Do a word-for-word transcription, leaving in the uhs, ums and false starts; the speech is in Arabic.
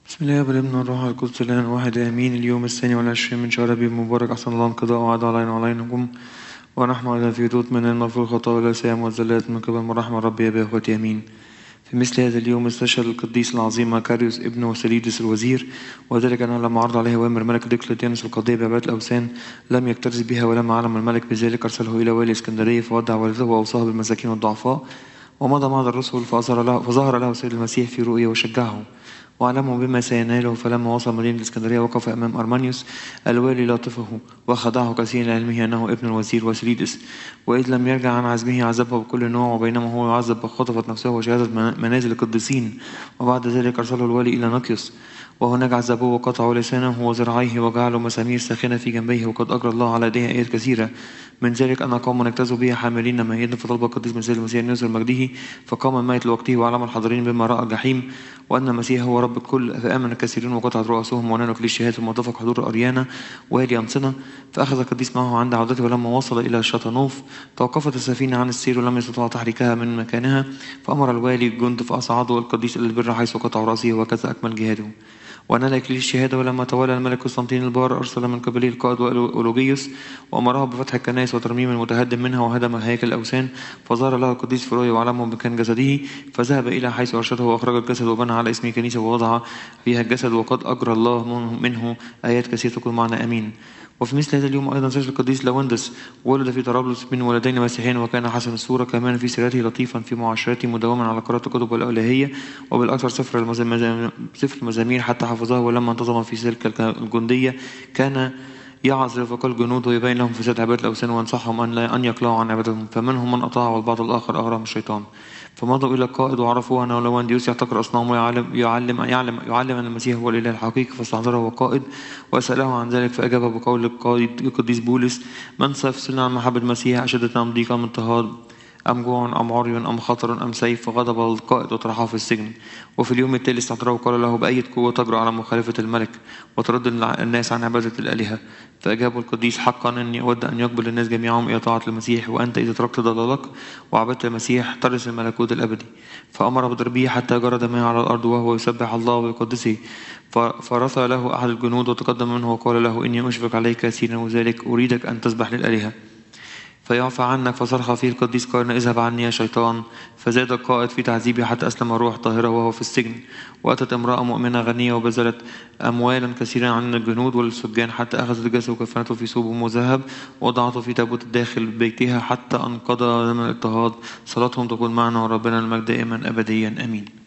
بسم الله والابن والروح القدس الآن واحد آمين. اليوم الثاني والعشرين من شهر أبيب مبارك، أحسن الله انقضاء وعد علينا وعليكم، ونحن على في دوت من المغفور الخطايا والآثام والزلات من قبل مراحم الرب يا أخوتي آمين. في مثل هذا اليوم استشهد القديس العظيم مكاريوس ابن وسيليدس الوزير، وذلك أنه لما عرض عليه أوامر ملك ديوقليطيانوس القضية بعبادة الأوثان لم يكترث بها، ولما علم الملك بذلك أرسله إلى والي اسكندرية فودع والده وأوصاه بالمساكين والضعفاء، ومضى مع الرسل فظهر له, فظهر له سيد المسيح في رؤيا وشجعه وعلمه بما سيناله. فلما وصل مدينة الإسكندرية وقف أمام أرمانيوس الوالي لاطفه وخدعه كثيرا لعلمه أنه ابن الوزير وسيليدس، وإذ لم يرجع عن عزمه عذبه بكل نوع، وبينما هو يعذب خطفت نفسه وشهادة منازل القديسين. وبعد ذلك أرسله الوالي إلى نقيوس، وهناك عذبوه وقطعوا لسانه وذراعيه وجعلوا مسامير ساخنة في جنبيه، وقد أجرى الله على يديه آيات كثيرة. من ذلك أن قوم اجتازوا به حاملين مائدة، فطلب القديس مسيح المسيح أن يظهر مجده، فقام الميت لوقته وعلم الحاضرين بما رأى الجحيم وأن المسيح هو رب الكل، فآمن الكثيرون وقطعت رؤوسهم ونالوا كل الشهادة. ثم اتفق حضور أريانا والي أنصنة، فأخذ القديس معه عند عودته. ولما وصل إلى شطنوف توقفت السفينة عن السير ولم يستطع تحريكها من مكانها، فأمر الوالي الجند فأصعدوا القديس إلى البر حيث قطعوا رأسه، وكذا أكمل جهاده ونال إكليل الشهادة. ولما تولى الملك قسطنطين البار أرسل من قبله القائد أولوجيوس وأمره بفتح الكنائس وترميم المتهدم منها وهدم هياكل الأوثان، فظهر له القديس في رؤيا وعلمه بمكان جسده، فذهب إلى حيث أرشده وأخرج الجسد وبنى على اسمه كنيسة ووضع فيها الجسد، وقد أجرى الله منه آيات كثيرة. تكون معنا آمين. وفي مثل هذا اليوم أيضا استشهد القديس لوندس، ولد في طرابلس من ولدين مسيحيين، وكان حسن الصورة، كمان في سيرته لطيفا، في معاشرته مداوما على قراءة الكتب والإلهية، وبالأكثر سفر المزامير سفر المزامير حتى حفظه. ولما انتظم في سلك الجندية كان يعظ رفقاء الجنود ويبين لهم فساد عبادة الأوثان وينصحهم أن لا أن يقلعوا عن عبادتهم، فمنهم من أطاع والبعض الآخر أغرهم الشيطان. فمضوا إلى القائد وعرفوا أن لونديوس يحتقر أصنام ويعلم يعلم يعلم يعلم أن المسيح هو الإله الحقيقي، فاستحضره هو القائد وسأله عن ذلك، فأجاب بقول القائد القديس بولس: من سيفصلنا عن محبة المسيح؟ أشدة أم ضيق أم اضطهاد أم جوع أم عري أم خطر أم سيف؟ فغضب القائد وطرحه في السجن. وفي اليوم التالي استحضره وقال له: بأية قوة تجرؤ على مخالفة الملك وترد الناس عن عبادة الآلهة؟ فأجاب القديس: حقا إني أود أن يقبل الناس جميعهم إلى طاعة المسيح، وأنت إذا تركت ضلالك وعبدت المسيح ترث الملكوت الأبدي. فأمر بضربه حتى جرى دمه على الأرض وهو يسبح الله ويقدسه. فرثى له أحد الجنود وتقدم منه وقال له: إني أشفق عليك كثيرا، وذلك أريدك أن تسبح للآلهة فيعفى عنك. فصرخ فيه القديس قائلا: اذهب عني يا شيطان. فزاد القائد في تعذيبه حتى أسلم الروح طاهرة وهو في السجن. وأتت امرأة مؤمنة غنية وبذلت أموالا كثيرا عن الجنود والسجان، حتى أخذت جسده وكفنته في ثوب مذهب ووضعته في تابوت داخل بيتها حتى أنقضى من الاضطهاد. صلاتهم تكون معنا وربنا المجد دائما أبديا آمين.